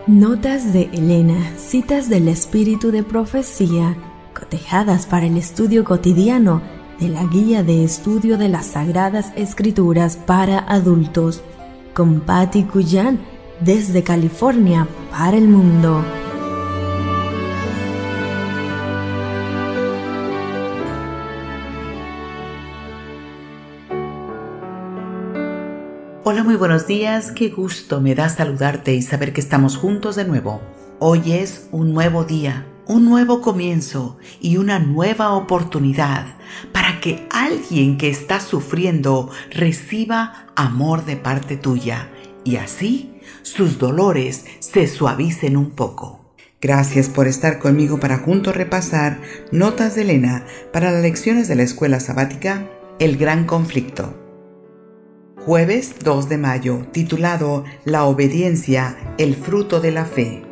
Notas de Elena, citas del espíritu de profecía, cotejadas para el estudio cotidiano de la Guía de Estudio de las Sagradas Escrituras para Adultos, con Patti Cuyán, desde California para el mundo. Hola, muy buenos días, qué gusto me da saludarte y saber que estamos juntos de nuevo. Hoy es un nuevo día, un nuevo comienzo y una nueva oportunidad para que alguien que está sufriendo reciba amor de parte tuya y así sus dolores se suavicen un poco. Gracias por estar conmigo para juntos repasar Notas de Elena para las lecciones de la escuela sabática El Gran Conflicto. Jueves 2 de mayo, titulado La obediencia, el fruto de la fe.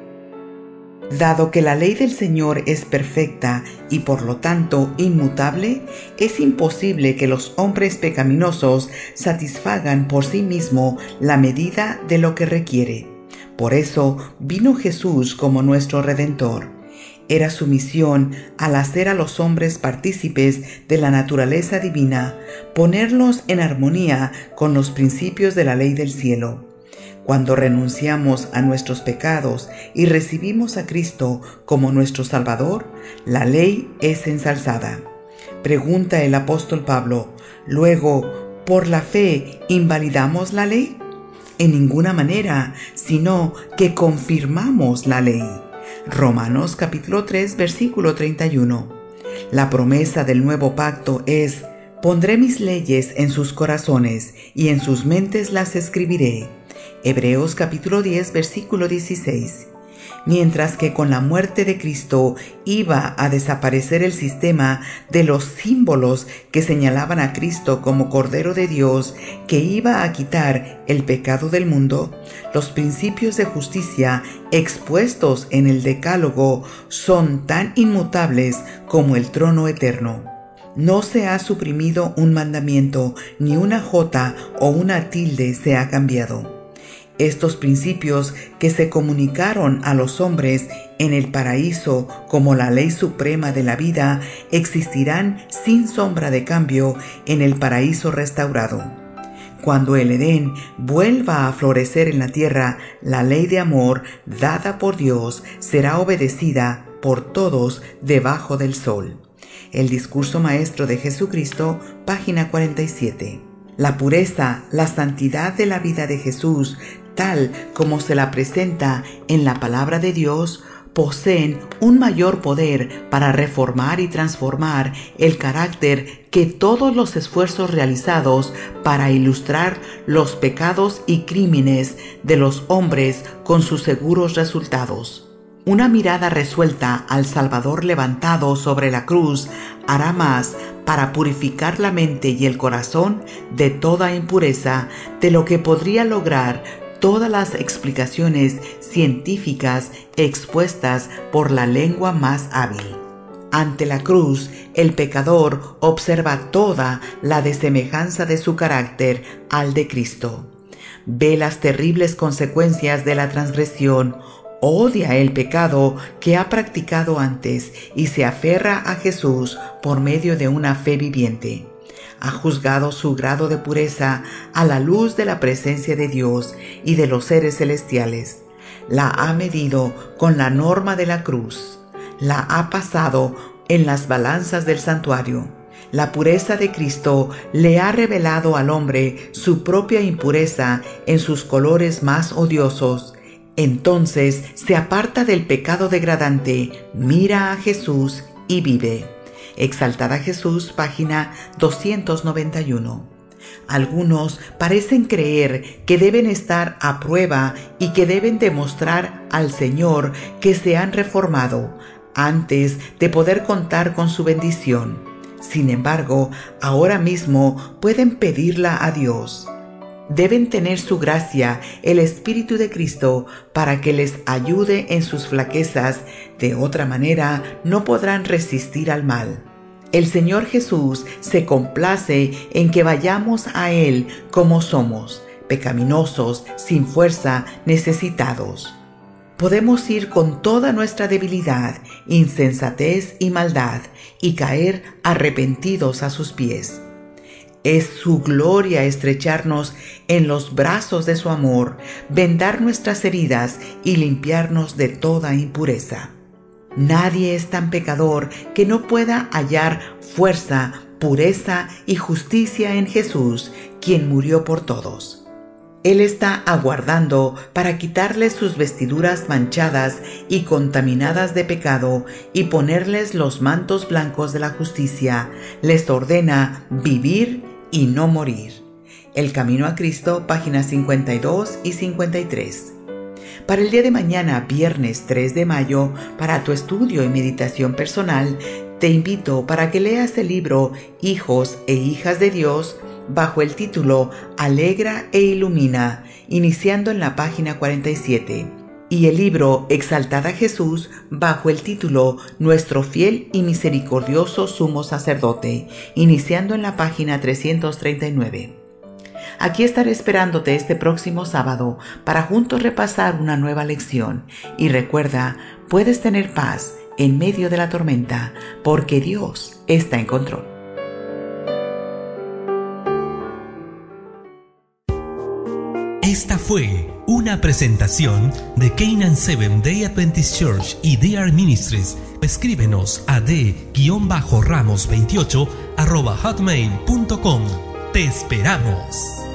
Dado que la ley del Señor es perfecta y por lo tanto inmutable, es imposible que los hombres pecaminosos satisfagan por sí mismo la medida de lo que requiere. Por eso vino Jesús como nuestro Redentor. Era su misión, al hacer a los hombres partícipes de la naturaleza divina, ponerlos en armonía con los principios de la ley del cielo. Cuando renunciamos a nuestros pecados y recibimos a Cristo como nuestro Salvador, la ley es ensalzada. Pregunta el apóstol Pablo: ¿luego, por la fe, invalidamos la ley? En ninguna manera, sino que confirmamos la ley. Romanos capítulo 3, versículo 31. La promesa del nuevo pacto es: pondré mis leyes en sus corazones y en sus mentes las escribiré. Hebreos capítulo 10, versículo 16. Mientras que con la muerte de Cristo iba a desaparecer el sistema de los símbolos que señalaban a Cristo como Cordero de Dios, que iba a quitar el pecado del mundo, los principios de justicia expuestos en el Decálogo son tan inmutables como el trono eterno. No se ha suprimido un mandamiento, ni una jota o una tilde se ha cambiado. Estos principios que se comunicaron a los hombres en el paraíso como la ley suprema de la vida existirán sin sombra de cambio en el paraíso restaurado. Cuando el Edén vuelva a florecer en la tierra, la ley de amor dada por Dios será obedecida por todos debajo del sol. El discurso maestro de Jesucristo, página 47. La pureza, la santidad de la vida de Jesús, tal como se la presenta en la palabra de Dios, poseen un mayor poder para reformar y transformar el carácter que todos los esfuerzos realizados para ilustrar los pecados y crímenes de los hombres con sus seguros resultados. Una mirada resuelta al Salvador levantado sobre la cruz hará más para purificar la mente y el corazón de toda impureza de lo que podría lograr todas las explicaciones científicas expuestas por la lengua más hábil. Ante la cruz, el pecador observa toda la desemejanza de su carácter al de Cristo. Ve las terribles consecuencias de la transgresión, odia el pecado que ha practicado antes y se aferra a Jesús por medio de una fe viviente. Ha juzgado su grado de pureza a la luz de la presencia de Dios y de los seres celestiales. La ha medido con la norma de la cruz. La ha pasado en las balanzas del santuario. La pureza de Cristo le ha revelado al hombre su propia impureza en sus colores más odiosos. Entonces se aparta del pecado degradante, mira a Jesús y vive. Exaltada Jesús, página 291. Algunos parecen creer que deben estar a prueba y que deben demostrar al Señor que se han reformado antes de poder contar con su bendición. Sin embargo, ahora mismo pueden pedirla a Dios. Deben tener su gracia, el Espíritu de Cristo, para que les ayude en sus flaquezas. De otra manera, no podrán resistir al mal. El Señor Jesús se complace en que vayamos a Él como somos, pecaminosos, sin fuerza, necesitados. Podemos ir con toda nuestra debilidad, insensatez y maldad y caer arrepentidos a sus pies. Es su gloria estrecharnos en los brazos de su amor, vendar nuestras heridas y limpiarnos de toda impureza. Nadie es tan pecador que no pueda hallar fuerza, pureza y justicia en Jesús, quien murió por todos. Él está aguardando para quitarles sus vestiduras manchadas y contaminadas de pecado y ponerles los mantos blancos de la justicia. Les ordena vivir y no morir. El Camino a Cristo, páginas 52 y 53. Para el día de mañana, viernes 3 de mayo, para tu estudio y meditación personal, te invito para que leas el libro Hijos e Hijas de Dios, bajo el título Alegra e Ilumina, iniciando en la página 47, y el libro Exaltad a Jesús, bajo el título Nuestro fiel y misericordioso sumo sacerdote, iniciando en la página 339. Aquí estaré esperándote este próximo sábado para juntos repasar una nueva lección. Y recuerda, puedes tener paz en medio de la tormenta, porque Dios está en control. Esta fue una presentación de Canaan Seventh Day Adventist Church y DR Ministries. Escríbenos a d-ramos28@hotmail.com. Te esperamos.